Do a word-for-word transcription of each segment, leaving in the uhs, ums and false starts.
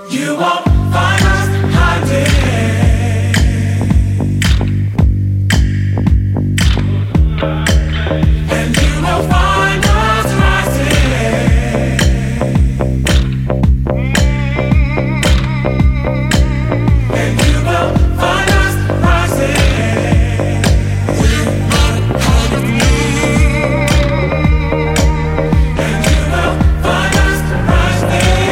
You won't find us hiding, and you will find us rising, and you will find us rising. We're not hard of me, and you will find us rising.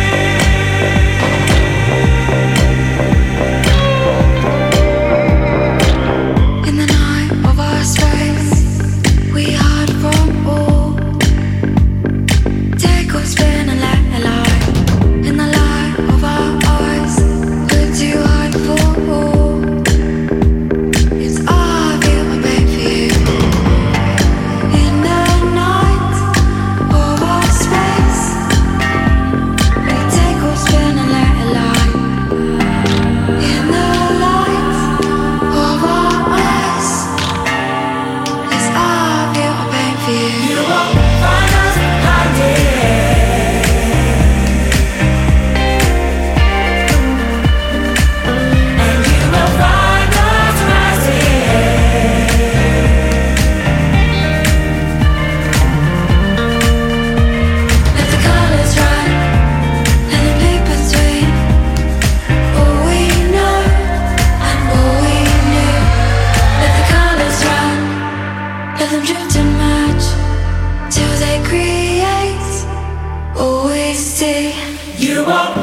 In the night of our space, we hide from all. Take us spin and let it lie. In the light of our eyes, who do you hide for? It's our view, I beg for you. In the night of our space, we take us spin and let it lie. In the light of our eyes, it's our view, I beg for you. You won't find us hiding, and you will find us rising. Let the colors run, let them pick between all we know and all we knew. Let the colors run, let them drift and merge till they create all we see. You won't